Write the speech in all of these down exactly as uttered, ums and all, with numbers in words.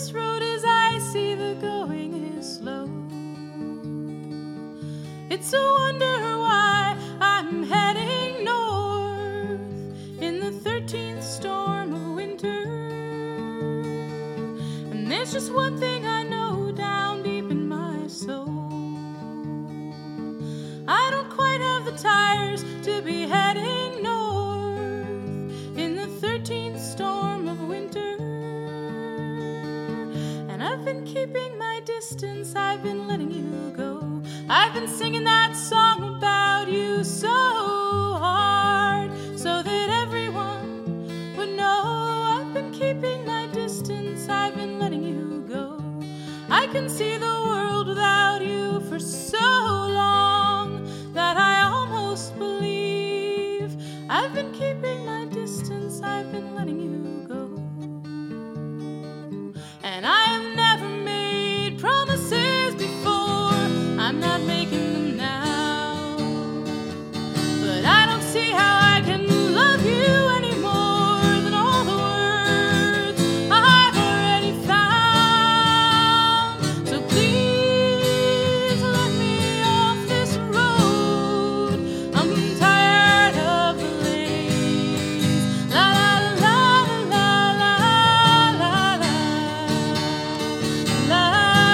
this road is icy, the going is slow. It's a wonder why I'm heading north in the thirteenth storm of winter. And there's just one thing I know down deep in my soul. I don't quite have the tires to be heading north in the thirteenth storm of winter. And I've been keeping my distance, I've been letting you go. I've been singing that song about you so hard, so that everyone would know. I've been keeping my distance, I've been letting you go. I can see the world without you for so long that I almost believe. I've been keeping my distance, I've been letting you go. And I have never made promises before, I'm not making them now. But I don't see how I can love you any more than all the words I've already found. So please let me off this road, I'm tired of the lanes. La la la la la la la la.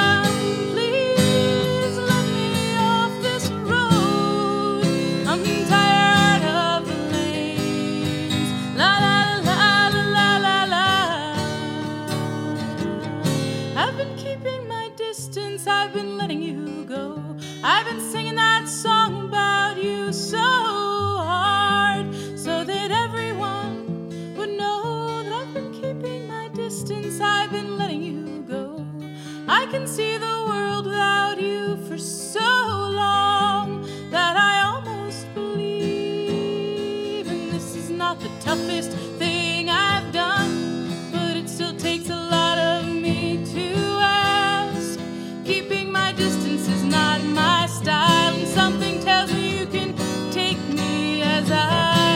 Please let me off this road, I'm tired of the lanes. La la la la la la la. I've been keeping my distance, I've been letting you go. I've been singing that song about you so hard, so that everyone would know that I've been keeping my distance, I've been letting you go. I can see the world without you for so long that I almost believe. And this is not the toughest thing I've done, but it still takes a lot of me to ask. Keeping my distance is not my style, and something tells me you can take me as I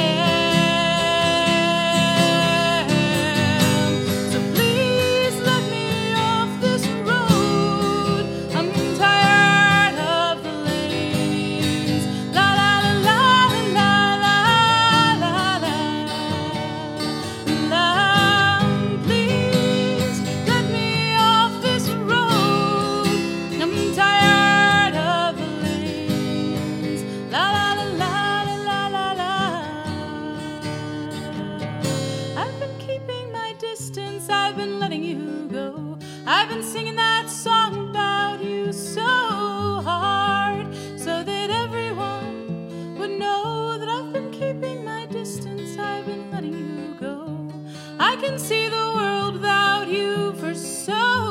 am. So please let me off this road, I'm tired of the lanes. La la la la la la la la. Please let me off this road, I'm tired of the lanes. La la la la la la la. I've been keeping my distance, I've been letting you go. I've been singing that song about you so hard, so that everyone would know that I've been keeping my distance, I've been letting you go. I can see the world without you for so